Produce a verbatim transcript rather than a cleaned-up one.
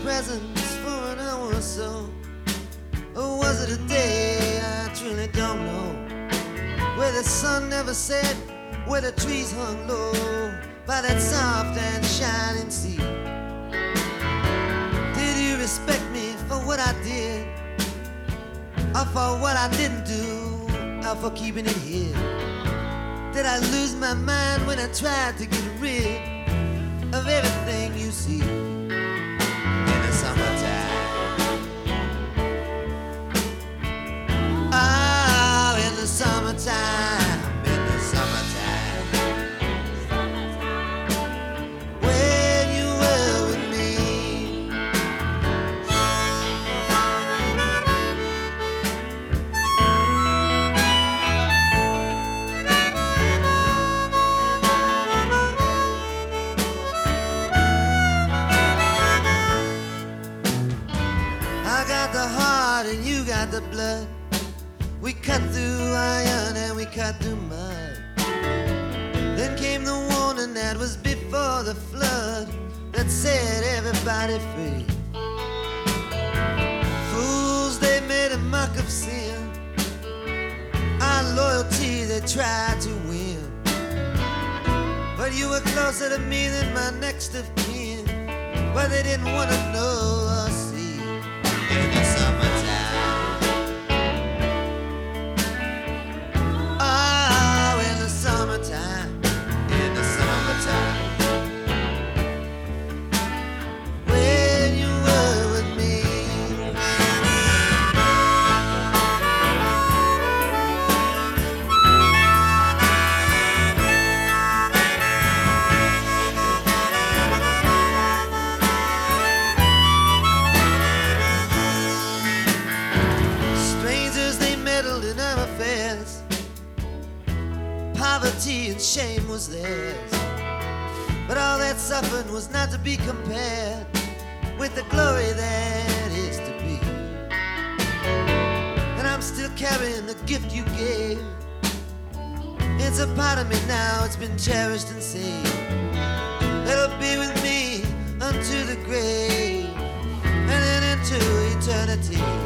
presence for an hour or so. Or was it a day? I truly don't know. Where the sun never set, where the trees hung low by that soft and shining sea. Did you respect me for what I did, or for what I didn't do, or for keeping it here? Did I lose my mind when I tried to get rid of everything you see in the summertime? Oh, in the summertime, in the summertime, when you were with me. I got the heart and you got the blood. We cut through iron and we cut through mud. Then came the warning that was before the flood, that set everybody free. Fools, they made a mock of sin. Our loyalty they tried to win. But you were closer to me than my next of kin. But they didn't want to know or see in the summertime. Oh, in the summertime, in the summertime, when you were with me. Strangers, they meddled in our affairs. Poverty and shame was theirs. But all that suffering was not to be compared with the glory that is to be. And I'm still carrying the gift you gave. It's a part of me now, it's been cherished and saved. It'll be with me unto the grave and then into eternity.